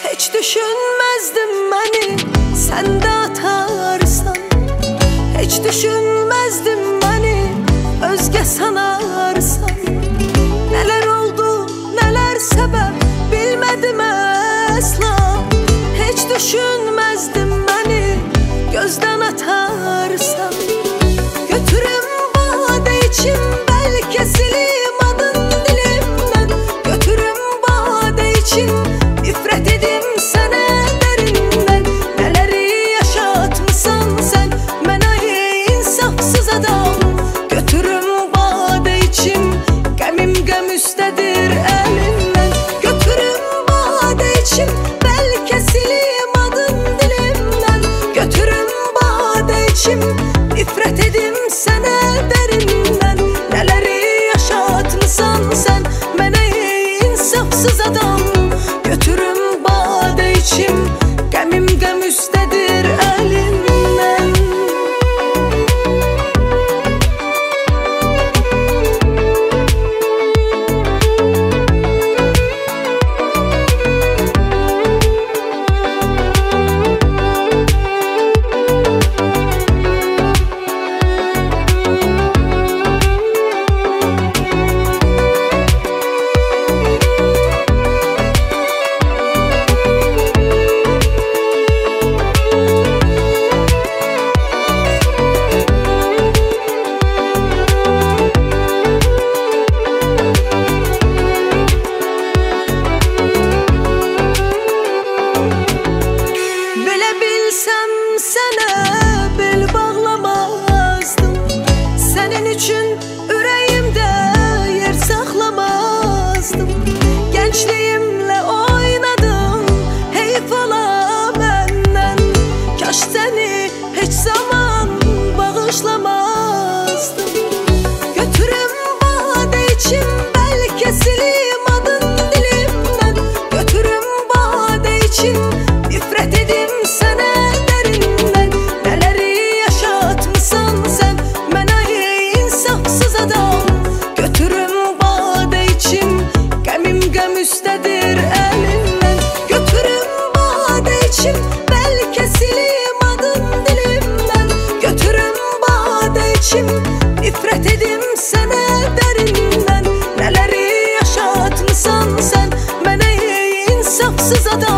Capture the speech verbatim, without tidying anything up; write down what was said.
Hiç düşünmezdim beni sen de atarsan. Hiç düşünmezdim beni özge sanarsan. Neler oldu neler sebep bilmedim asla. Hiç düşünmezdim beni gözden atarsan. Götürüm bade içim belki silim adın dilimden. Götürüm bade içim nifret edim sana derinden. Neleri yaşatmışsan sen menayı insafsız adam. Götürüm bade içim gemim gem üstedir elinden. Götürüm bade içim belki silim adın dilimden. Götürüm bade içim nifret edim sana derinden. Neleri yaşatmışsan sen menayı insafsız adam. Götürüm bade içim gemim gem üstedir elinden. Bilsem sana bel bağlamazdım. Senin için yüreğimde yer saklamazdım. Gençliğimle oynadım, heyf ola benden. Kaş seni hiç zaman bağışlamazdım. Götürüm bade içim belki silim adın dilimden. Götürüm bade içim nifret edim sana. Götürüm bade içim gemim gem üstedir elinden. Götürüm bade içim belki silim adın dilimden. Götürüm bade içim nifret edim sana derinden. Neleri yaşatmışsan sen menayı insafsız adam.